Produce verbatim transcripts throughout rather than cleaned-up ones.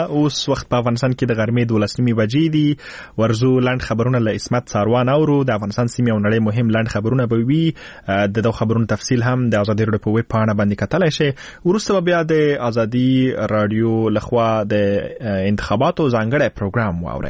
اوس وخت په افغانستان کې د غرمې دولس نیمې بجې دي. ورزو لاند خبرونه له اسمت ساروان اورو. د افغانستان سیمې او نړۍ مهم لاند خبرونه به وي. د دغه خبرونو تفصیل هم د ازادي رادیو په ویب پاڼه باندې کتلای شئ. وروسته بیا د ازادي رادیو لخوا د انتخاباتو ځانګړی پروګرام واورئ.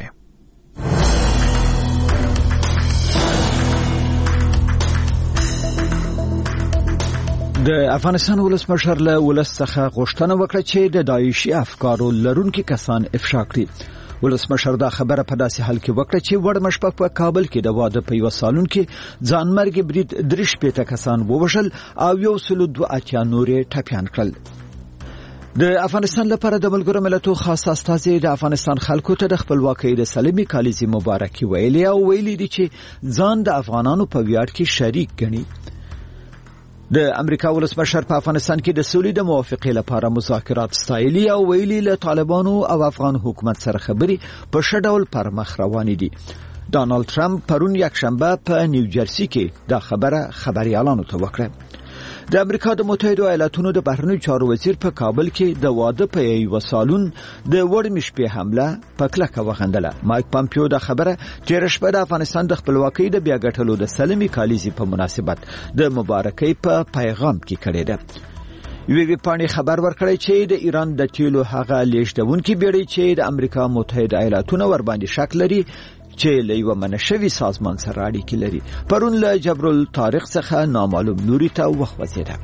د افغانستان ولسمشر له ولس څخه غوښتنه وکړه چې د داعشي افکارو لرونکي کسان افشا کړي. ولسمشر دا خبره په داسې حال کې وکړه چې وړ مشپک په کابل کې د واده په یو سالون کې ځانمرګي برید درې شپېته کسان ووژل او یو سل دوه اتیا نورې ټپیان کړل. د افغانستان لپاره د ملګرو ملتونو خاص استازي د افغانستان خلکو ته د خپلواکۍ د سلمي کالیزې مبارکي ویلي او ویلي دي چې ځان د افغانانو په ویاړ کې شریک ګڼي. د امریکا ولسمشر په افغانستان کې د سولې د موافقې لپاره مذاکرات ستایلي او ویلي له طالبانو او افغان حکومت سره خبرې په ښه ډول پر مخ روانې دي. ډانلډ ټرمپ پرون یکشنبه په نیوجرسي کې دا خبره خبريالانو ته وکړه. د امریکا د متحده ایالاتونو د بهرنیو چارو وزیر په کابل کې د واده په یو سالون د وړ مشپې حمله په کلکه وغندله. مایک پامپیو دا خبره تیر شپه د افغانستان د خپلواکۍ د بیا ګټلو د سلمي کالیزې په مناسبت د مبارکۍ په پیغام کې کړې ده. یو وی پاڼې خبر ورکړی چې د ایران د تیلو هغه لیږدونکي بیړۍ چې د امریکا متحده ایالاتونو ور باندې شک لري چې له یو منشوي سازمان سره اړیکې لري پرون له جبر الطارق څخه نامعلوم نوري ته وخوځېده.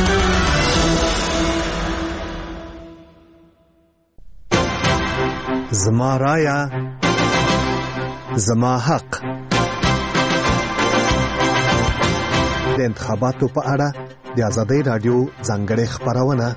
زما رایا زما حق. د انتخاباتو په اړه د ازادي رادیو ځانګړې خبرونه.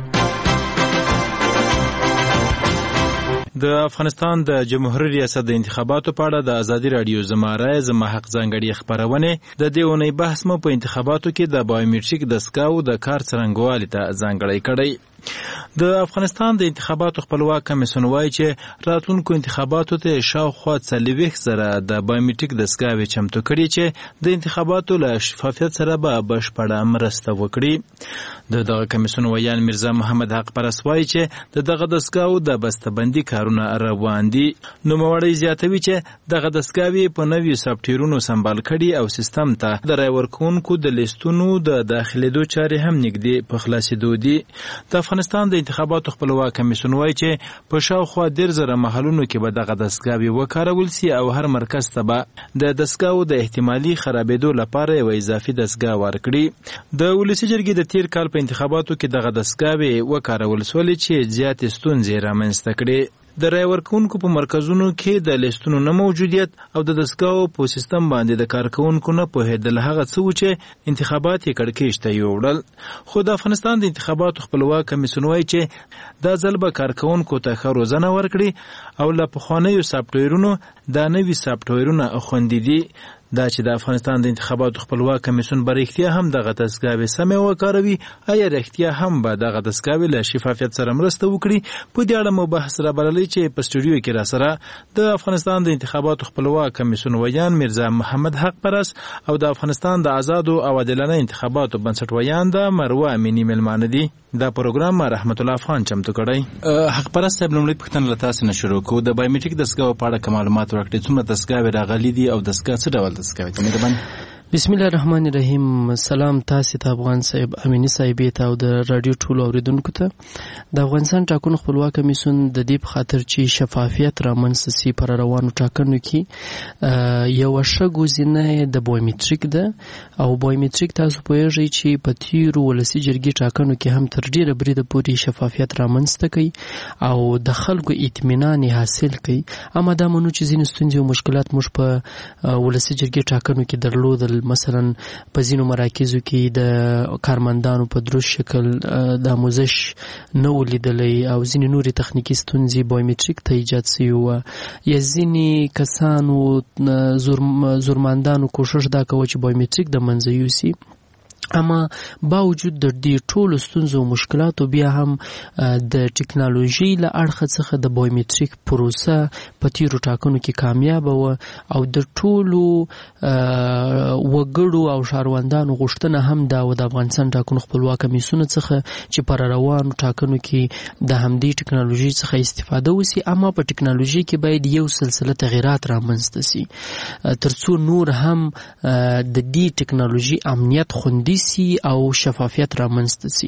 د افغانستان د جمهوریت ریاست د انتخاباتو په اړه د ازادي رادیو زما رای زما حق ځانګړي خبرونه د دې اونۍ بحث مو په انتخاباتو کې د بایومټریک دستګاو د کار څرنګوالي ته ځانګړی کړی. د افغانستان د انتخاباتو خپلواک کمیسیون وایي چې راتلونکو انتخاباتو ته شاوخوا څلوېښت زره د بایومټریک دستګاوې چمتو کړي چې د انتخاباتو له شفافیت سره به بشپړه مرسته وکړي. د دغه کمیسیون ویان میرزا محمد حق پرست وایي چې د دغه دستګاو د بسته‌بندي کارونه روان دي. نوموړی زیاتوي چې دغه دستګاوې په نویو سافټویرونو سمبال کړي او سیستم ته د رای ورکوونکو د لیستونو د داخلېدو چارې هم نږدې په خلاصېدو دي. د افغانستان د انتخاباتو خپلواک کمیسیون وایي چې په شاوخوا ډېر زره محلونو کې به دغه دستګاوې وکارول سي او هر مرکز ته به د دستګاو د احتمالي خرابېدو لپاره یو اضافي دستګاه ورکړي. د ولسي جرګې د تیر کال په انتخاباتو کې دغه دستګاوې وکارول سولې چې زیاتې ستونزې رامنځته کړې. د رای ورکوونکو په مرکزونو کې د لیستونو نه موجودیت او د دستګاو په سیستم باندې د کارکونکو نه پوهېدل هغه څه و چې انتخابات یې کړکېچ ته یوړل. خو د افغانستان د انتخاباتو خپلواک کمیسیون وایي چې دا ځل به کارکونکو ته ښه روزنه ورکړي او له پخوانیو سافټویرونو دا نوي سافټویرونه خوندي دي. دا چې د افغانستان د انتخاباتو خپلواک کمیسیون به رښتیا هم دغه دستګاوې سمې وکاروي آیا رښتیا هم به دغه دستګاوې له شفافیت سره مرسته وکړي. په دې اړه مو بحث رابللی چې په سټوډیو کې را سره د افغانستان د انتخاباتو خپلواک کمیسیون ویان میرزا محمد حق پرست او د افغانستان د آزادو او عادلانه انتخاباتو بنسټ ویان د مروه امینی ملمانه دي. دا پروګرام رحمت الله افغان چمتو کړی. حق پرست صاحب لومړی پوښتنه له تاسو نه شروع کوو. د بایومټریک دستګاو په اړه معلومات ورکړئ. څومره دستګاوې راغلي دي او دستګاه څه ډول دستګاه ده؟ مهرباني. بسم الله الرحمن الرحیم. سلام تاسو ته افغان صاحب امینی صاحب ته او د رادیو ټولو اوریدونکو ته. د افغانستان ټاکنو خپلواک کمیسیون د دې په خاطر چې شفافیت رامنځته سي پر روانو ټاکنو کې یو ښه ګزینه د بایومټریک ده او بایومټریک تاسو پوهیږئ چې په تیرو ولسي جرګې ټاکنو کې هم تر ډیره بریده پورې شفافیت رامنځته کوي او د خلکو اطمینان حاصل کوي. اما دا منو چې ځینې ستونزې او مشکلات موږ په ولسي جرګې ټاکنو کې درلودل. مثلا په ځینو مراکزو کې د کارمندانو په درست شکل د آموزش نه ولیدلی او ځینې نورې تخنیکي ستونزې بایومټریک ته ایجاد سوي وه. یا ځینې کسانو زورمندانو کوښښ دا کوه چې بایومټریک د منځه یوسي اما باوجود د دې ټولو ستونزو او مشکلاتو بیا هم د ټکنالوژي له اړخه څخه د بایومټریک پروسه په تیرو ټاکنو کې کامیاب و او د ټولو وګړو او شهروندانو غوښتنه هم دا و د افغانستان ټاکنو خپلواک کمیسیون څخه چې پر روانو ټاکنو کې د همدې ټکنالوژي څخه استفاده وسی، اما په ټکنالوژي کې باید یو سلسله تغیرات رامنځته سي ترڅو نور هم د دې ټکنالوژي امنیت خوندي سي او شفافیت رامنځته سي.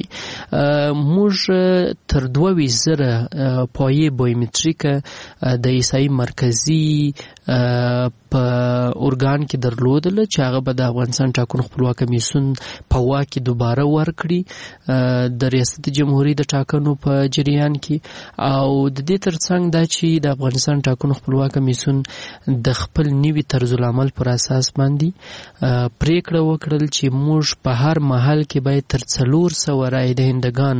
موږ تر دوه ویشت زره پایې بایومټریک د ایسای مرکزی په اورګان کې درلودل چې هغه به د افغانستان ټاکنو خپلواک کمیسیون په واک کې دوباره ورکړي د ریاست جمهوریت د ټاکنو په جریان کې، او د دې ترڅنګ دا چې د افغانستان ټاکنو خپلواک کمیسیون د خپل نوي طرز العمل پر اساس باندې پریکړه وکړل چې موږ په هر محل کې باید تر څلور سوه رای دهندگان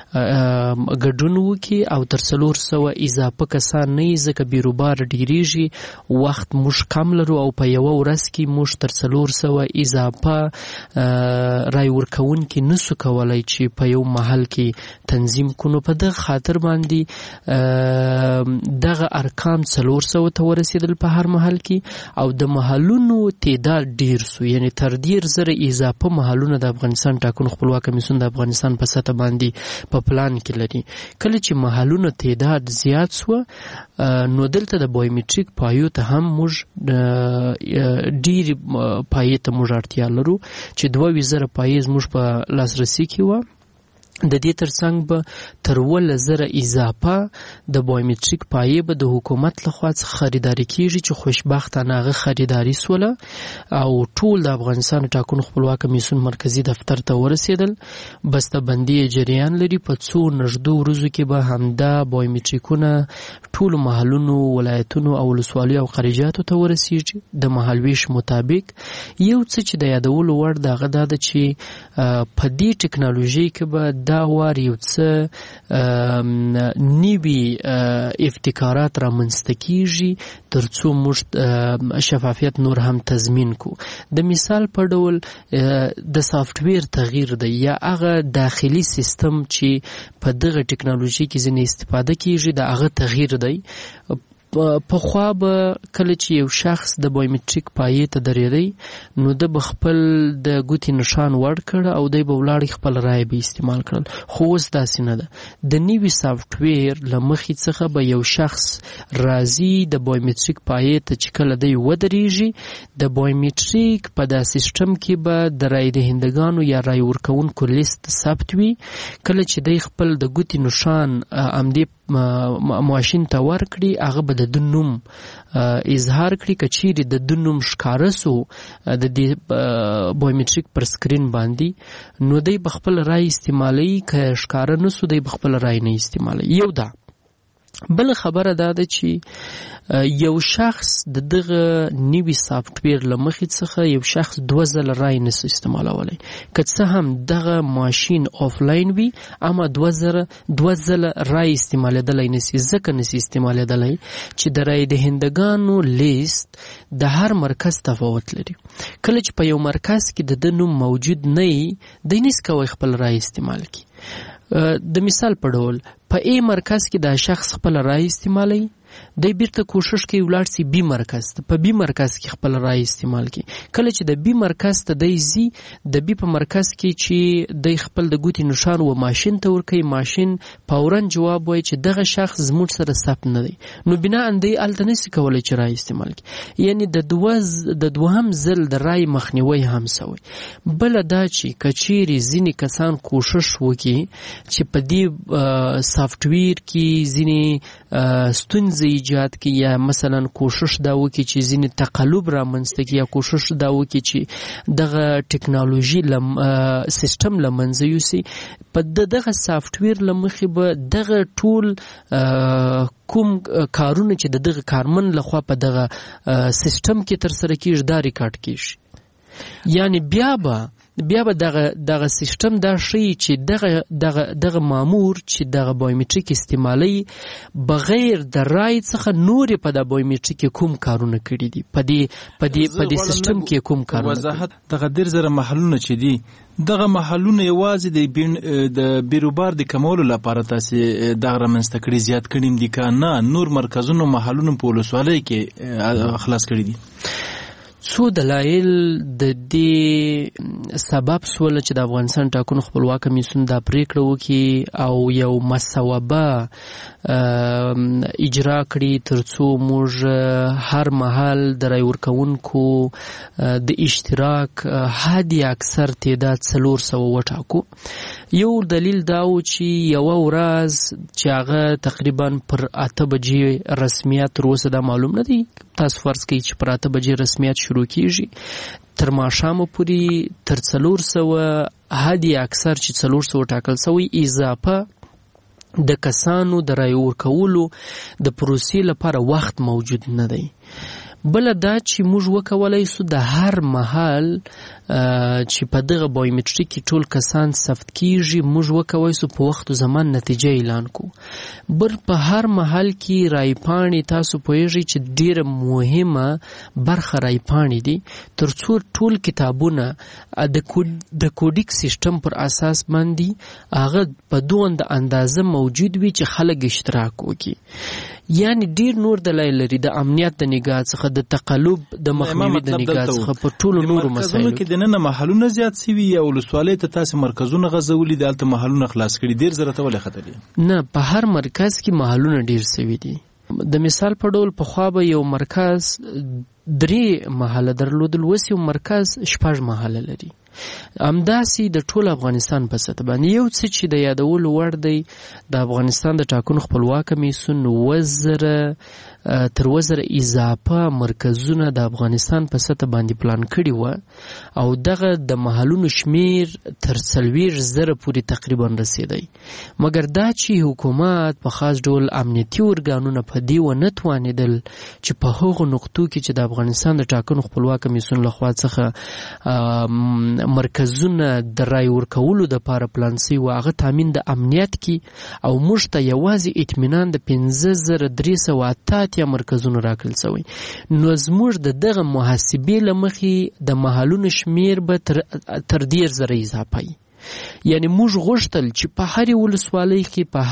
ګډون وکړي او تر څلور سوه اضافه کسان نه ځکه بیروبار ډیریږي، وخت موږ کم لرو او په یوه ورځ کې موږ تر څلور سوه اضافه رای ورکوونکي نسو کولی چې په یو محل کې تنظیم کونو. په دغه خاطر باندې دغه ارقام څلور سوه ته ورسېدل په هر محل کې او د محلونو تعداد ډیر سو، یعنی تر ډیر زره اضافه محلونه د افغانستان ټاکنو خپلواک کمیسیون د افغانستان په سطح باندې په پلان کې لري. کله چې محلونو تعداد زیات سو نو دلته د بایومټریک پایو ته هم موږ ډیر پایې ته موږ اړتیا لرو چې دوه ویشت زره پایې زموږ په لاسرسي کې وه. د دې ترڅنګ به تر اوولس زره اضافه د بایومټریک پایې به د حکومت لخوا څخه خریداري کیږي چې خوشبختانه هغه خریداري سوله او ټول د افغانستان ټاکنو خپلواک کمیسیون مرکزی دفتر ته ورسېدل. بسته‌بندي جریان لري، په څو نږدې ورځو کې به همدا بایومټریکونه ټولو محلونو، ولایتونو او ولسوالیو او خارجاتو ته ورسیږي د مهالویش مطابق. یو څه چې د یادولو وړ د هغه دا ده چې په دې ټکنالوژي کې به دا وار یو څه نوي ابتکارات رامنځته کیږي ترڅو موږ شفافیت نور هم تضمین کو. د مثال په ډول د سافټویر تغییر دی یا هغه داخلي سیستم چې په دغه ټکنالوژي کې ځینې استفاده کیږي د هغه تغییر دی. په خوا به کله چې یو شخص د بایومټریک پایې ته درېدی نو د خپل د ګوتې نشان ور کړ او دی به ولاړ خپل رای به استعمال کړل، خو اوس داسې نه ده. د نوي سافټویر له مخې څخه به یو شخص راځي د بایومټریک پایې ته چې کله دی ودرېږي د بایومټریک په دا سیستم کې به د رای دهندگانو یا رای ورکوونکو لیست ثبت وي. کله چې دی خپل د ګوتې نشان همدې ماشین ته ورکړي هغه به د د نوم اظهار کړي، که چیرې د د نوم ښکاره سو د دې بایومټریک پر سکرین باندې نو دی به خپل رای استعمالوي، که ښکاره نه سو دی به خپل رای نه استعمالوي. یو دا. بل خبره دا ده چې یو شخص د دغه نوي سافټویر له مخې څخه یو شخص دوه ځله رای نسي استعمالولی، که څه هم دغه ماشین آفلاین وي اما دوه زره دوه ځله رای استعمالېدلی نسي. ځکه نسي استعمالېدلی چې د رای دهندګانو لیست د هر مرکز تفاوت لري. کله چې په یو مرکز کې د ده نوم موجود نه وي دی نسي کولی خپل رای استعمال کړي. د مثال په ډول په ای مرکز کې دا شخص خپل رای استعمالوي، دی بیرته کوشش کوي ولاړ سي بي مرکز ته، په بي مرکز کې خپل رای استعمال کوي. کله چې د بي مرکز ته دی ځي د بي په مرکز کې چې دی خپل د ګوتې نشان و ماشین ته ورکوي، ماشین فورا جواب وایي چې دغه شخص زموږ سره ثبت نه دی، نو بنا دی هلته نسي کولی چې رای استعمال کړي. یعنی د دوه د دوهم ځل د رای مخنیوی هم سوی. بله دا چې که چیرې ځینې کسان کوشش وکړي چې په دې سافټویر کې ځینې ستونزې ایجاد کی یا مثلا کوشش دا وکړي چې ځینې تقلب رامنځته کړي یا کوشش دا وکړي چې دغه ټکنالوژي لم سیستم له منځه یوسي، په دغه سافټویر له مخې به دغه ټول کوم کارونه چې د دغه کارمن لخوا په دغه سیستم کې ترسره کیږي دا ریکارډ کیږي. یعنی بیا به بیا به دغه دغه سیستم دا شي چې دغه دغه دغه مامور چې دغه بایومټریک استعمالي بغیر د رای څخه نور په د بایومټریک کوم کارونه کړی دي په دې په دې په دې سیستم کې کوم کارونه وضاحت دغه ډیر زره محلونه چې دي دغه محلونه یوازې د د بیروبار د کمولو لپاره تاسو دغه رامنځته کړی زیات کړیم دي که نه نور مرکزونو محلونو په ولسوالۍ کې خلاص کړی دي؟ څو دلایل د دې سبب سول چې د افغانستان ټاکنو خپلواک کمیسیون دا پریکړه وکړي او یو مسوبه اجرا کړي ترڅو موږ هر مهال د رای ورکوونکو د اشتراک حد اکثر تعداد څلور سوه وټاکو. یو دلیل دا و چې یوه ورځ چې هغه تقریبا پر اته بجې رسمیت تر اوسه دا معلوم نه دی، تاسو فرض کړئ چې پر اته بجې رسمیت شروع کیږي تر ماښامه پورې تر څلور سوه حد اکثر چې څلور سوه ټاکل سوی اضافه د کسانو د رای ورکولو د پروسې لپاره وخت موجود نه دی. بل دا چې موږ وکولای سو د هر محل چې په دغه بایومټریک کې ټول کسان ثبت کیږي موږ وکولای سو په وخت او زمان نتیجه اعلان کو. بر په هر محل کې رای پاڼې تاسو پوهیږئ چې ډیره مهمه برخه رای پاڼې دي ترڅو ټول کتابونه د د کوډیک سیستم پر اساس باندې هغه په دوند اندازه موجود وي چې خلک اشتراک وکړي. یعنی ډیر نور دلایل لري د امنیت د نگاه څخه د تقلب د مخنیوي د نگاه څخه په ټولو نورو مسایلو کې د نن محلونه زیات سوي یا ولسوالۍ ته تاسو مرکزونه غزولي دلته محلونه خلاص کړي ډیر زره ته ولې خطرې نه په هر مرکز کې محلونه ډیر سوي دي. د مثال په ډول په خوا به یو مرکز درې محله درلودل وس یو مرکز شپږ محله لري. همداسې د ټول افغانستان په سطح باندې یو څه چې د یادولو وړ دی د افغانستان د ټاکنو خپلواک کمیسیون وزره تر وزره اضافه مرکزونه د افغانستان په سطح باندې پلان کړي و او دغه د محلونو شمیر تر څلوېښت زره پورې تقریبا رسیدی، مګر دا چې حکومت په خاص ډول امنیتي ارګانونه په دې ونه توانېدل چې په هغو نقطو کې چې د افغانستان د ټاکنو خپلواک کمیسیون لخوا څخه مرکزونه د رای ورکولو د پاره پلان سوي و هغه تامین د امنیت کې او موږ ته یوازې اطمینان د پنځه زره درې سوه اته اتیا مرکزونو راکړل سوی. نو زموږ د دغه محاسبې له مخې د محلونو شمیر به تر تر ډېر زره اضافه وي. یعنی موږ غوښتل چې په هرې ولسوالۍ کې په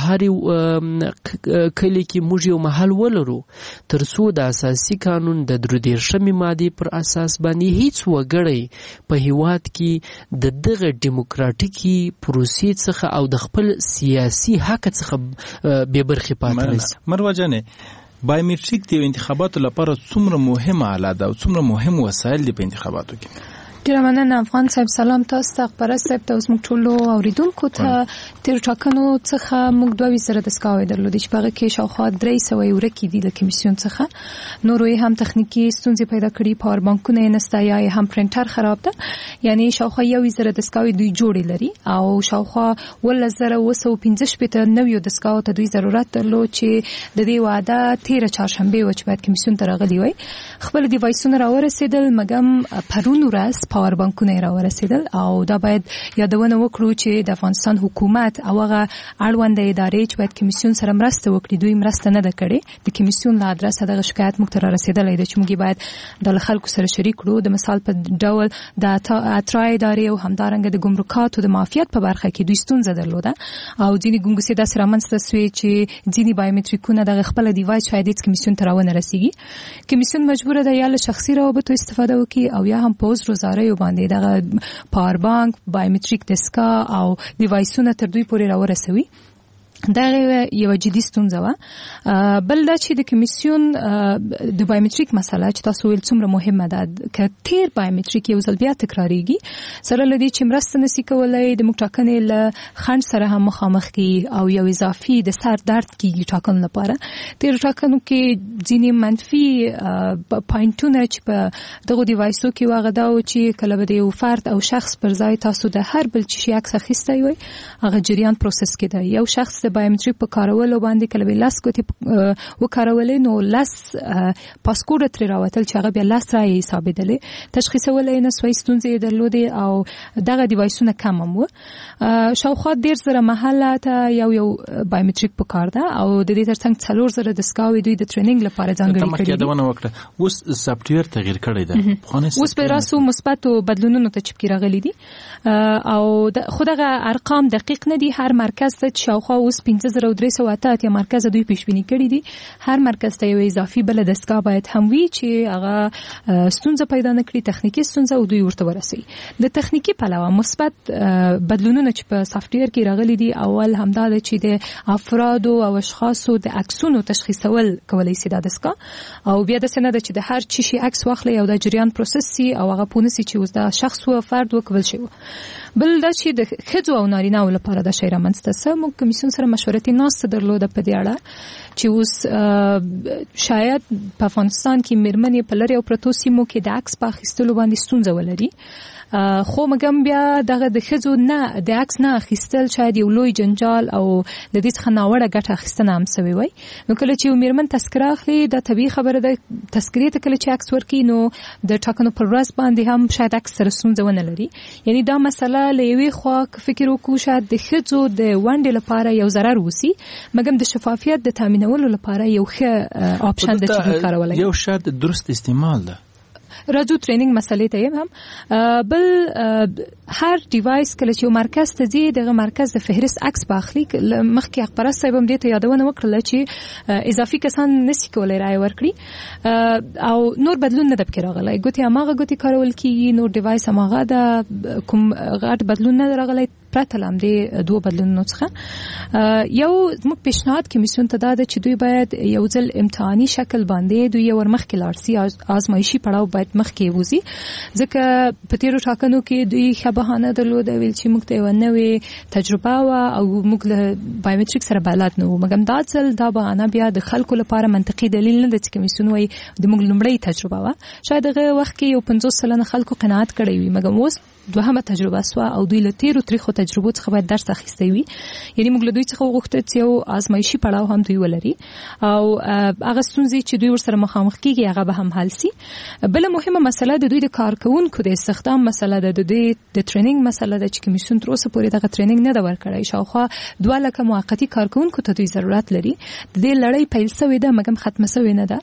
هرې کلي کې موږ یو محل ولرو ترڅو د اساسي قانون د درې دېرشمې مادې پر اساس باندې هیڅ وګړی په هیواد کې د دغه ډیموکراټیکي پروسې څخه او د خپل سیاسي حق څخه بې برخې پاتې نشي. مروه جانې بایومټریک د انتخاباتو لپاره څومره مهمه آله ده او څومره مهم وسایل دي په انتخاباتو کې؟ ډیره مننه افغان صاحب. سلام تاسو ته، خبره صاحب ته، اوس موږ ټولو اوریدونکو ته. تیر ټاکنو څخه موږ دوه ویشت زره دستګاوې درلودې چې په هغه کې شاوخوا درې سوه یې ورکې دي د کمیسیون څخه. نورو یې هم تخنیکي ستونزې پیدا کړي، پاور بانکونه یې نسته یا یې هم پرنټر خراب ده. یعنی شاوخوا یو ویشت زره دستګاوې دوی جوړې لري او شاوخوا اوولس زره اوه سوه پنځه شپېته نویو دستګاوو ته دوی ضرورت درلود چې د دې وعده تېره چهارشنبې وه چې باید کمیسیون ته راغلي وای. خپل ډیوایسونه راورسېدل، مګم پرون ورځ پاور بانکونه راورسېدل او دا باید یادونه وکړو چې د افغانستان حکومت او هغه اړونده ادارې چې باید کمیسیون سره مرسته وکړي دوی مرسته نه ده کړې. د کمیسیون له ادرسه دغه شکایت موږ ته رارسېدلی دی چې موږ باید د خلکو سره شریک کړو. د مثال په ډول د اترا ادارې او همدارنګه د ګمرکاتو د معافیت په برخه کې دوی ستونزه درلوده او ځینې ګونګسې داسې رامنځته سوې چې ځینې بایومټریکونه دغه خپله ډیوایس شاید هېڅ کمیسیون ته راونه رسېږي. کمیسیون مجبوره ده یا له شخصي روابطو استفاده وکړي او یا هم په عذر وزاریو باندې دغه پاور بانک، بایومټریک دستګاه او ډیوایسونه تر دوی پورې راورسوي. دا یو جدي ستونزه وه. بل دا چې د کمیسیون د بایومټریک مسله چې تاسو ویل څومره مهمه ده، که تیر بایومټریک یو ځل بیا تکراریږي سره له دې چې مرسته نشي کولی د موږ ټاکنې له خنډ سره هم مخامخ کیږي او یو اضافي د سر درد کیږي ټاکنو لپاره. تیر ټاکنو کې ځینې منفي پاینټونه چې په دغو ډیوایسو کې وه هغه دا و چې کله به د یو فرد او شخص پر ځای تاسو د هر بل شي عکس اخیستی وای هغه جریان پروسس کېده. یو شخص د بایومټریک په کارولو باندې کله لاس ګوتې وکارولې نو لاس پاسکوډ تر راوتل چې هغه بیا لاس راي حسابېدلې تشخیصولې نه سوي ستونزې درلودې او دغه ډیوایسونه کم هم و. شاوخوا ډیر زره محله ته یو یو بایومټریک په کار ده او د دې ترڅنګ څلور زره دستګاوې دوی د ټریننګ لپاره ځانګړي کړي دي. دونه وکړه اوس سافټویر تغیر کړی ده اوس په راسو مثبتو بدلونونو ته چپکی راغلي دي او خودغه ارقام دقیق نه دي. هر مرکز ته شاوخوا اوس پنځه زره درې سوه اته اتیا مرکز دوی پیشبینی کړي دي. هر مرکز ته یو اضافي بل دستګاه باید هم وي چې هغه ستونزه پیدا نه کړي، تخنیکی ستونزه او دوی ورته ورسي. د تخنیکی پلوه مثبت بدلونونه چې په سافټویر کې راغلي دي اول همدا ده چې د افراد او اشخاصو د عکسونو تشخیصول کولای شي د دستګاه او بیا د سند چې د هر چی شي عکس واخلي او د جریان پروسس سي او هغه پونسي چې اوس د شخص او فرد وکول شي. بل دا چې د خځو او نارینه لپاره د شیره منځته موږ کمیسیون سره مشورتي ناست درلوده په دې اړه چې اوس شاید په افغانستان کې میرمنې په لری او پروتو سیمو کې د عکس په اخیستلو باندې ستونزه ولري. خو مګم بیا دغه د خځو نه د عکس نه اخیستل شاید یو لوی جنجال او د دې څخه ناوړه ګټه اخیستنه هم سوي وي. نو کله چې میرمن تذکره اخلي د طبيعي خبره ده تذکرې ته کله چې عکس ورکي نو د ټاکنو پر ورځ باندې هم شاید عکس سره ستونزه ونه لري. یعنی دا مسله له یوې خوا فکر وکړو شاید د خځو د ونډې لپاره یو ضرر وسی مګم د شفافیت د تامینولو لپاره یو ښه آپشن د چې کارولای یو شاید درست استعمال ده. راځو ټریننګ مسلې ته هم بل هر ډیوایس کله چې مرکز ته ځي دغه مرکز د فهرست عکس باخلي. مخکې خبره صاحب هم دې ته یادونه وکړه چې اضافي کسان نشي کولای رائے ورکړي او نور بدلون نه د پکې راغلی ګوتې هماغه ګوتې کارول کیږي نور ډیوایس هماغه د کوم غټ بدلون نه راغلی پرته لم دې دوه بدلونونو څخه. یو موږ پیشنهاد کمیسیون ته دا ده چې دوی باید یو ځل امتحاني شکل باندې دوی ور مخکې لاړ سي آزمایشي پړاو باید مخکې وځي ځکه په تیرو ټاکنو کې دوی ښه بهانه درلوده ویل چې موږ ته یو نوې تجربه وه او موږ له بایومټریک سره بلد نه وو مګم دا ځل دا بهانه بیا د خلکو لپاره منطقي دلیل نه ده چې کمیسیون وایي د موږ لومړۍ تجربه وه. شاید هغه وخت کې یو پنځوس سلنه خلکو قناعت کړی وي مګم اوس دوهمه تجربه سوه او دوی له تیرو تاریخو تجربو څخه باید درس اخیستی وي. یعنی موږ له دوی څخه وغوښتل چې یو آزمایشي پړاو هم دوی ولري او هغه ستونزې چې دوی ورسره مخامخ کیږي هغه به هم حل سي. بل مهمه مسله د دوی د کارکونکو د استخدام مسله ده. د دوی د ټریننګ مسله ده چې کمیسیون تر اوسه پورې دغه ټریننګ نه ده ورکړی. شاوخوا دوه لکه موقتي کارکونکو ته دوی ضرورت لري. د دې لړۍ پیل شوې ده مګم ختمه شوې نه ده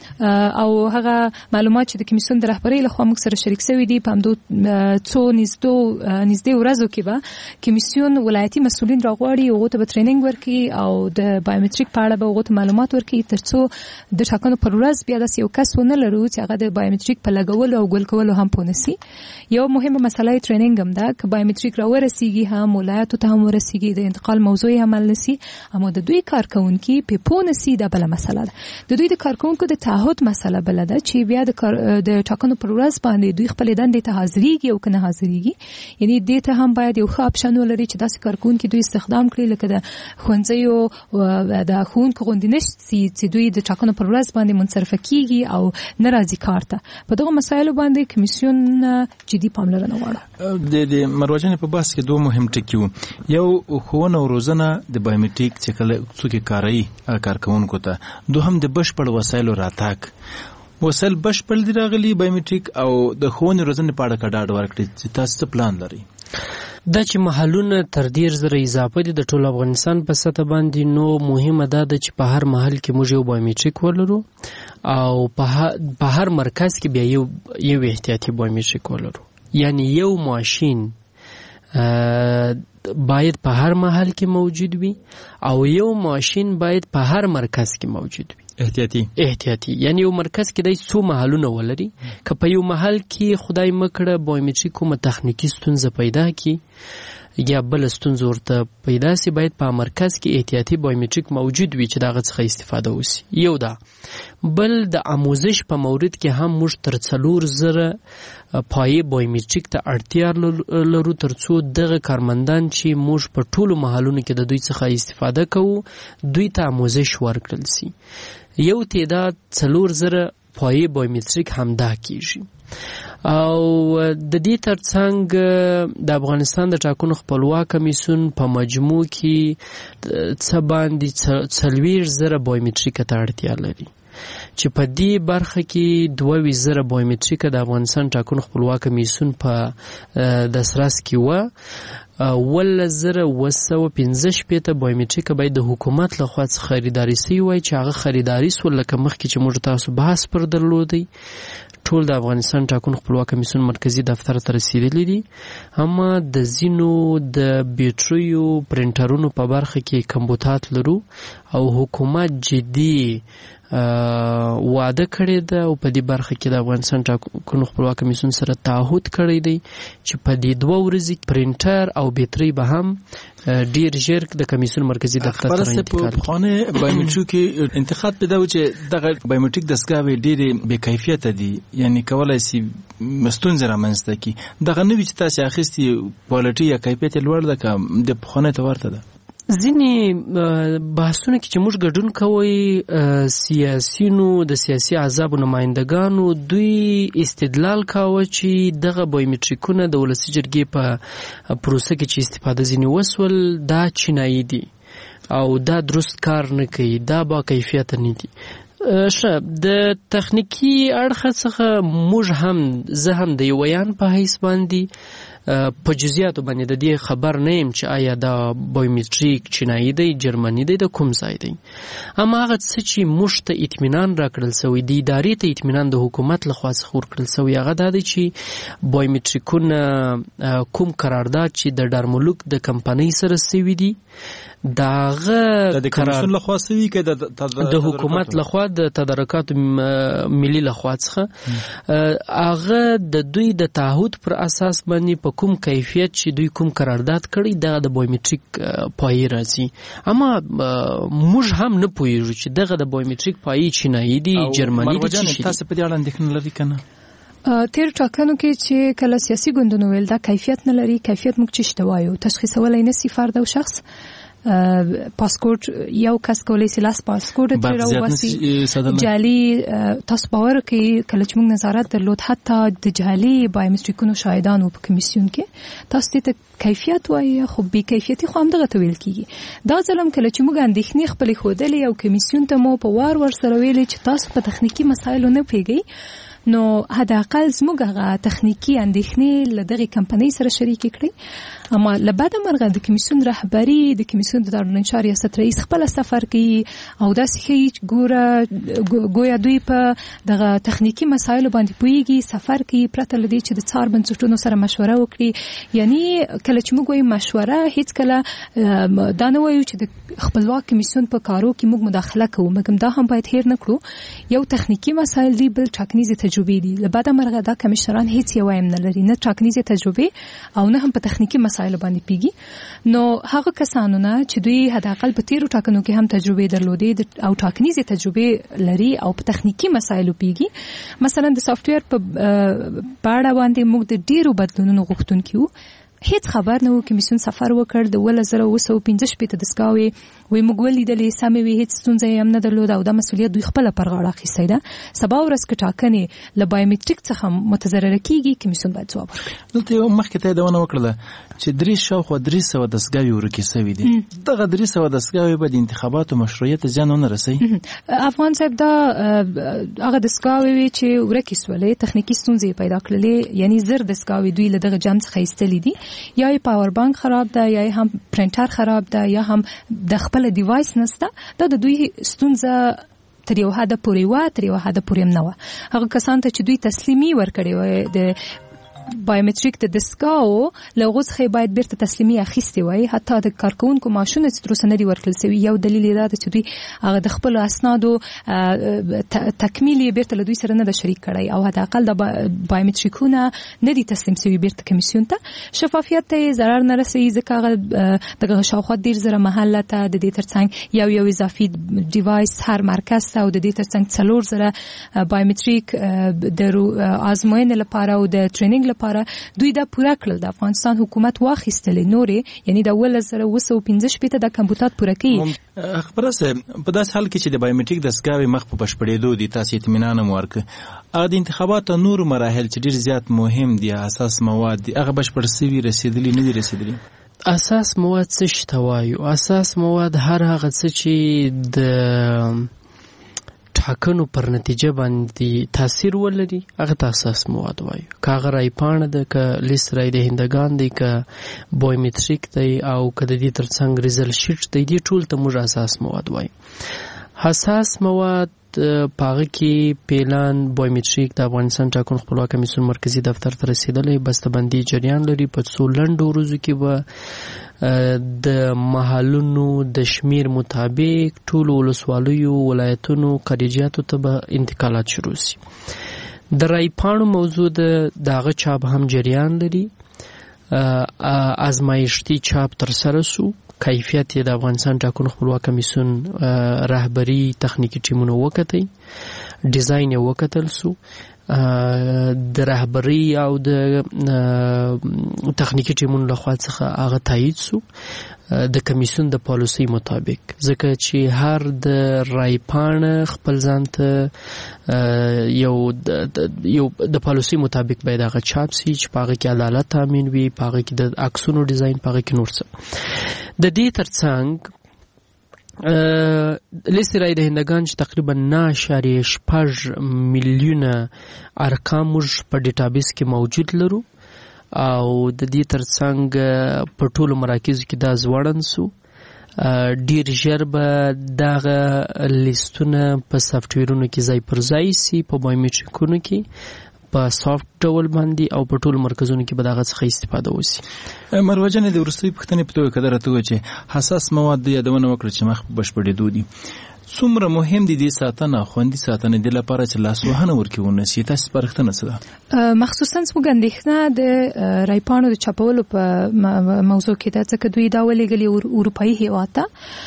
او هغه معلومات چې د کمیسیون د رهبرۍ لخوا موږ سره شریک شوي دي په همدو څو نږدې نږدې ورځو کې به کمیسیون ولایتي مسؤلین راغواړي هغو ته به ټریننګ ورکړي او د بایومټریک په اړه به هغو ته معلومات ورکړي تر څو د ټاکنو پر ورځ بیا داسې یو کس ونه لرو چې هغه د بایومټریک په لګولو او ګل کولو هم پوه نسي. یو مهمه مسله یې ټریننګ هم ده که بایومټریک راورسیږي هم ولایتو ته هم ورسیږي د انتقال موضوع یې عمل نسي اما د دوی کارکونکي په پوه نسي دا بله مسله ده. د دوی د کارکونکو د تعهد مسله بل ده چې بیا د د ټاکنو پر ورځ باندې دوی خپل دندې ته حاضرېږي او کنه حاضرېږي. یعنی دې ته هم باید یو ښه اپشن ولري چې داسې کارکونکي دوی استخدام کړي لکه د ښوونځیو د ښوونکو غوندې نشي چې دوی د ټاکنو پر ورځ باندې منصرفه کیږي او نه راځي کار ته. په دغه مسایلو باندې کمیسیون جدي پاملرنه غواړي. د د مروجنې په بحث کې دوه مهم ټکي وو. یو ښوونه او روزنه د بایومټریک چې کله څوک کاروي کارکونکو ته، دوهم د بشپړ وسایلو راتګ وسایل بشپړ دي راغلي بایومټریک او د ښوونې روزنې په اړه کډاډ ورکړي چې تاسو څه پلان لري. دا چې محلونه تر ډیر زره اضافه دي د ټول افغانستان په سطح باندې نو مهمه ده چې په هر محل کې موږ یو بایومټریک ولرو او په هر مرکز کې بیا یو یو احتیاطي بایومټریک ولرو. یعنی یو ماشین باید په هر محل کې موجود وي او یو ماشین باید په هر مرکز کې موجود وي. احتیاطي احتیاطي یعنی یو مرکز کې د څو محلونه ولري که په یو محل کې خدای مکړه بایومټریک کومه تخنیکی ستونزه پیدا کی یا بل ستونزه ورته پیدا سي باید په مرکز کې احتیاطي بایومټریک موجود وي چې دغه څخه استفاده وشي. یو دا. بل د آموزش په مورد کې هم موږ تر څلور زره پای بایومټریک ته اړتیا لرو تر څو دغه کارمندان چې موږ په ټولو محلونو کې د دوی څخه استفاده کوو دوی ته آموزش ورکړل سي. یو تعداد څلور زره پای بایومټریک همدا کیږي. او د دې ترڅنګ د افغانستان د ټاکنو خپلواک کمیسیون په مجموع کې څه باندې څلوېښت زره بایومټریک ته اړتیا لري چې په دې برخه کې دوه ویشت زره بایومټریک د افغانستان ټاکنو خپلواک کمیسیون په دسترس کې و ول زره و سوه پنځه شپېته بایومټریک باید د حکومت لخوا څخه خریداري سوي وای چې هغه خریداري سول لکه مخکې چې موږ تاسو بحث پر درلودی ټول د افغانستان ټاکنو خپلواک کمیسیون مرکزی دفتر ته رسیدلی دي اما د زینو د بیټریو پرنټرونو په برخه کې کمبوتات لرو او حکومت جدي وعده کړی ده او په دې برخه کې د افغانستان ټاکنو خپلواک کمیسیون سره تعهد کړی دی چې په دې دوه ورځې پرنټر او بیټري به هم ډیر ژر د کمیسیون مرکزی دفتر ته انتقال په خانه بایومټریک انتخاب پیدا و چې دغه بایومټریک دستګاوې ډېرې بې کیفیته دي یعنی کولای شي ستونزې رامنځته کړي دغه نوي چې تاسو اخیستي کوالټي یا کیفیت لوړ ده که د پخوانۍ ته ورته ده ځینې بحثونه کې چې موږ ګډون کوي سیاسیونو د سیاسي احزابو نمایندګانو دوی استدلال کاوه چې دغه بایومټریکونه د ولسي جرګې په پروسه کې چې استفاده ځینې وسول دا چینایي دي او دا درست کار نه کوي دا با کیفیت نه دي ښه د تخنیکی اړخ څخه موږ هم زه هم د یویان په حیث باندې په جزئیاتو باندې د دې خبر نه یم چې آیا دا بایومټریک چینایي دی جرمني دی د کوم ځای دی اما هغه څه چې موږ ته اطمینان راکړل سوی دی ادارې ته اطمینان د حکومت لخوا څخه ورکړل سوی هغه دا دی چې بایومټریکونه کوم قرارداد چې د ډارمولوک د کمپنۍ سره سوي دي داغه د کمیسیون لخوا سوي کې د حکومت لخوا د تدارکات ملي لخوا څخه هغه د دوی د تعهد پر اساس باندې په کوم کیفیت چې دوی کوم قرارداد کړی دا د بایومټریک پای راځي اما موږ هم نه پوهیږو چې دغه د بایومټریک پای چینایي دی جرمني دی چې تاسو په دې اړه اندېښنه لرئ کنه تیر ټاکنو کې چې کله سیاسي ګوندونو ویل دا کیفیت نه لري کیفیت موږ چې شته وایو تشخیصولای نه سي فرد او شخص پاسپورت یو کس کولای شي لاس پاسپورت تر راوسی جعلي تاسو باور کوي کله چې موږ نظارت درلود حتی د جعلي بایومټریکونو شاهدانو په کمیسیون کې تاسو ته کیفیت وایي خو به کیفیتي خو هم دغه تویل کیږي دا ځلم کله چې موږ اندېښنې خپل خودلې او کمیسیون ته مو په وار ور سره ویلې چې تاسو په تخنیکی مسایلو نه پیږئ نو حداقل زموږ هغه تخنیکی اندېښنې له دغه کمپنۍ سره شریک کړئ اما لبعد مرغه د کمیسیون رهبری د کمیسیون د دارالانشا ریاست رئیس خپل سفر کوي او داسې هیڅ ګوره ګویا دوی په دغه تخنیکی مسایلو باندې پویږي سفر کوي پرته لدی چې د څار بنسټونو سره مشوره وکړي یعنی کله چې موږ وایو مشوره هیڅ کله دا نه وایو چې د خپلواک کمیسیون په کارو کې موږ مداخله کوو مګر دا هم باید هیر نه کړو یو تخنیکی مسایل دی بل ټاکنیزه تجربه دي لبعد مرغه دا کمیشنران هیڅ یو ایم نه لري نه ټاکنیزه تجربه او نه هم په تخنیکی مسایل باندې پیږي نو هغه کسانو نه چې دوی حداقل په تیرو ټاکنو کې هم تجربه درلودې او ټاکنیزه تجربه لري او په تخنیکی مسایلو پیږي مثلا د سافټویر په اړه باندې موږ د ډیرو بدلونونو غوښتونکو هیڅ خبر نه و کمیسیون سفر وکړ د ول زره و سوه پنځه شپېته دسکاوي وی موږ ولیدلې سمې وی هیڅ ستونزه هم نه درلود او د مسولیت دوی خپل پر غاړه اخیستی ده سبا ورځ کې ټاکنې له بایومټریک څخه متضرر کیږي کمیسیون باید ځواب ورکړي دلته یو مخکې ته دا ونه وکړه چې درې شاوخوا درې سوه دستګاوې ورکې سوي دي دغه درې سوه دستګاوې به د انتخاباتو مشروعیت زیان ونه رسوي افغان صاحب دا هغه دستګاوې وي چې ورکې سولې تخنیکي ستونزې پیدا کړلې یعنی زر دستګاوې دوی له دغه جام څخه ایستلې دي یا پاور بانک خراب ده یا هم پرنټر خراب ده یا هم د خپل ډیوایس نشته دا د دوی ستونزه تر یو حد پورې و تر یو حد پورې نه و هغه کسان ته چې دوی تسلیمي ورکړي و د بایومټریک د دسکاو لغوز خې باید بیرته تسلیمي اخیستي وای حتی د کارکونکو ماشونه چې تر اوسه نه دی ورکړل شوی یو دلیل دا چې دوی هغه د خپل اسنادو تکمیل بیرته له دوی سره نه د شریک کړي او حتی اقل د بایومټریکونه نه دي تسلیم شوی بیرته کمیسیون ته شفافیت ته ضرر نه رسي ځکه هغه دغه شاوخوا ډیر زره محله ته د دې ترڅنګ یو یو اضافي ډیوایس هر مرکز ته او د دې ترڅنګ څلور زره بایومټریک د آزموینې لپاره او د ټریننګ لپاره دوی دا پوره کړل. د افغانستان حکومت واخیستلې نورې یعنی د ولس سره وسو پنځه شپېته د کمپیوټر پوره کړي. خبره سه په داس حال کې چې د بایومټریک دستګاوې مخ په بشپړېدو دي تاسو اطمینان ورک ا د انتخاباتو نور مراحل چې ډیر زیات مهم دي اساس مواد دي هغه بشپړ سوي رسیدلی نه دي رسیدلی. اساس مواد څه شته وایو؟ اساس مواد هر هغه څه چې د ټاکنو پر نتیجه باندې تاثیر ولري هغه ته اساس مواد وایو. کاغه رای پاڼه ده که لیست رای دهندگان دی که بایومټریک دی او که د دې ترڅنګ ریزلټ شیټ دی دي ټول ته موږ اساس مواد وایو. حساس مواد پاغه کې پیلان بایومټریک د افغانستان ټاکنو خپلواک کمیسیون مرکزی دفتر ته رسیدلی بسته‌بندي جریان لري. په څو لنډو ورځو کې به د محلونو د شمیر مطابق ټول ولسوالیو ولایتونو خارجیاتو ته به انتقالات شروع شي. د رای پاڼو موضوع دغه چاپ هم جریان لري. ازمایښتي چاپ تر سره سو کیفیت د افغانستان ټاکنو خپلواک کمیسیون رهبری تخنیکی ټیمونو وکتي ډیزاین یې وکتل سو د رهبری او د تخنیکی ټیمونو لخوا څخه هغه تایید سو د کمیسیون د پالیسي مطابق ځکه چې هر د رای پاڼه خپل ځان ته یو یو د پالیسي مطابق باید هغه چاپ شي چې پاغه کې عدالت تامین وي پاغه کې د عکسونو ډیزاین پاغه کې نور څه د دې ترڅنګ لیست رای دهندگان چې تقریبا نه اعشاریه شپږ میلیونه ارقام موږ په ډیټابیس کې موجود لرو او د دې ترڅنګ په ټولو مراکزو کې دا ځوړند سو. ډیر ژر به دغه لیستونه په سافټویرونو کې ځای پر ځای سي په بایومټریکونو کې په سافت ډول باندې او په ټولو مرکزونو کې به دغه څخه استفاده وشي. مروجنه د ورستۍ پښتنې په توګه کدر ته چې حساس مواد یادونه وکړه چې مخ بشپړېدو دي څومره مهم دي د ساتنه خوندي ساتنه د لپاره چې لاسوهنه ورکوونه سي تاسو پرختنه سره مخصوصا څنګه اندېښنه د رای پاڼو د چاپولو په موضوع کې دا څنګه دوی دا ولېګلي اروپאי هیواته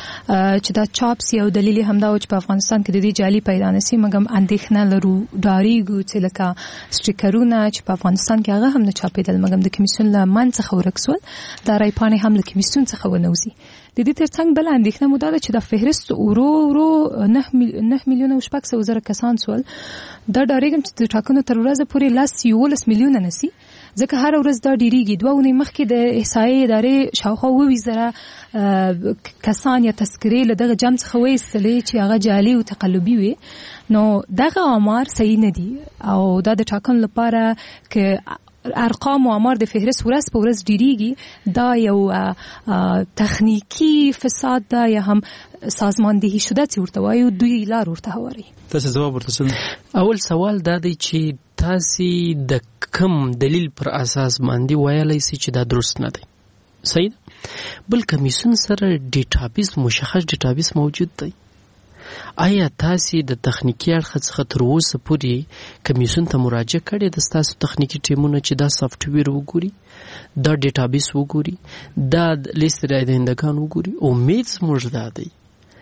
چې دا چاپ سی او دلیل همدا و چې په افغانستان کې د دې جعلي پیدا نسی مګم اندېښنه لرو ډاریږو چې لکه سټیکرونه چې په افغانستان کې هغه هم نه چاپېدل مګم د کمیسیون له من څخه ورکسول دا رای پاڼې هم له کمیسیون څخه ونوزي. د دې ترڅنګ بل اندېښنه مو دا ده چې د فهرست ورو ورو نه میلیونه او شپږ سوه زره کسان سول. دا ډارېږم چې د ټاکنو تر ورځې پورې لاس یولس میلیونه نسی ځکه هر ورځ دا ډیریږي. دوه اونۍ مخکې د احصایې ادارې شاوخوا اووه زره کسان یا تذکرې له دغه جمع څخه وایستلې چې هغه جعلي او تقلبي وي. نو دغه آمار صحیح نه دي او دا د ټاکنو لپاره که ارقام او آمار د فهرست ورځ په ورځ ډیریږي دا یو تخنیکی فساد ده یا هم سازماندهی شده چې ورته وایو دوی لار ورته هواري. تاسو جواب ورته اول سوال دا دی چې تاسو د کوم دلیل پر اساس باندې وایلی سي چې دا درست نه دی؟ صحیح. بل کمیسیون سره ډیټابیس مشخص ډیټابیس موجود دی. آیا تاسو د تخنیکی اړخ څخه تر اوسه پورې کمیسیون ته مراجعه کړې د تاسو تخنیکی ټیمونو چې دا سافټویر وګوري دا ډیټابیس وګوري دا لیست رای دهندگان وګوري؟ امید زموږ دا دی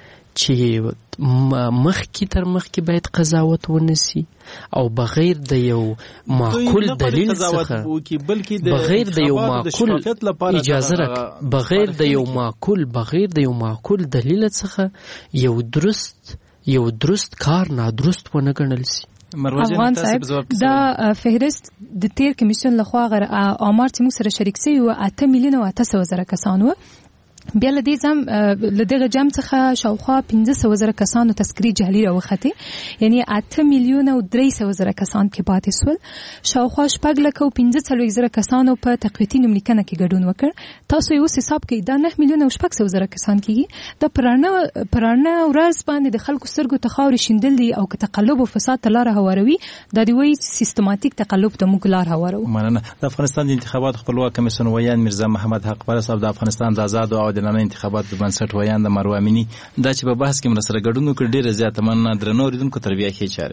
چې مخکې تر مخکې باید قضاوت ونسی او بغیر د یو معقول دلیل څخه بغیر د یو معقول اجازه راک بغیر د یو معقول بغیر د یو معقول دلیل څخه یو درست یو درست کار نادرست ونه ګڼل سي. افغان صاحب دا فهرست د تیر کمیسیون لخوا غیر آمار چې موږ سره شریک سي و اته میلیونه و اته سوه زره کسان و بیا له دې زم له دغه جمع څخه شاوخوا پنځه سوه زره کسانو تذکرې جعلي راوختې یعنی اته میلیونه او درې سوه زره کسان کې پاتې سول. شاوخوا شپږ لکه او پنځه څلوېښت زره کسانو په تقویتي نوملیکنه کې ګډون وکړ. تاسو یې اوس حساب کړئ دا نه میلیونه او شپږ سوه زره کسان کېږي. دا پرانه پرانه ورځ باندې د خلکو سترګو ته خاورې شیندل دي او که تقلب او فساد ته لاره هواروي دا دی وایي سیستماتیک تقلب ته موږ لاره هوارو. مننه. د افغانستان د انتخاباتو خپلواک کمیسیون ویان میرزا محمد حق پرست او د افغانستان د آزاد او عادلانه انتخاباتو د بنسټ ویان د مروه امینی دا چې په بحث کې مرسته ګډون وکړ ډیره زیاته مننه درنو اوریدونکو تربیه کې چاره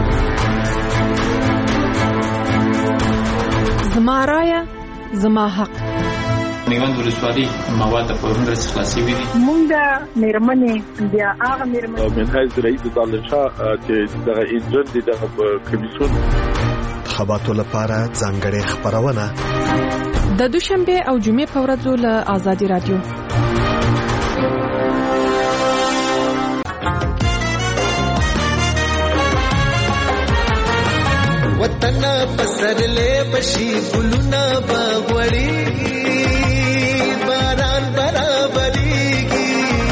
زما رایه زما حق میوند ولسوالي مواد په ورنګ رس خلاصي وي مونږ د میرمنې بیا هغه میرمنې من حیث رئیس دالشاه چې دغه انجن دغه کمیسیون انتخاباتو لپاره ځانګړې خبرونه د دوشنبه او جمعې په ورځو له آزادي رادیو. وطن پسرلې بشي ګلونه باغوړي باران برابرېږي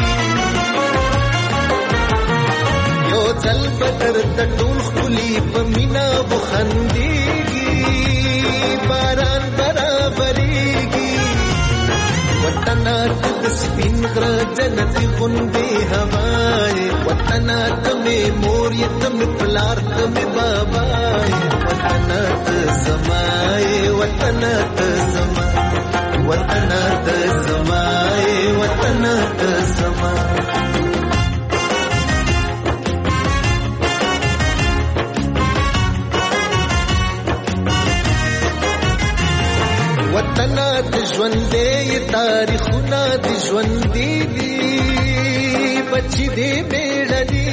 یو ځل بدر د ټول خولي په مینا بخندېږي باران برابرېږي وطن د سپین غره جنتي غوندې هوای وطن ته مې مور یتم پلار ته مې بابا وطن ته زمای وطن ته زمای وطن ته زمای وطن ته زمای وطن د ژوندې تاریخونه د ژوندې دي بچي دې بیړني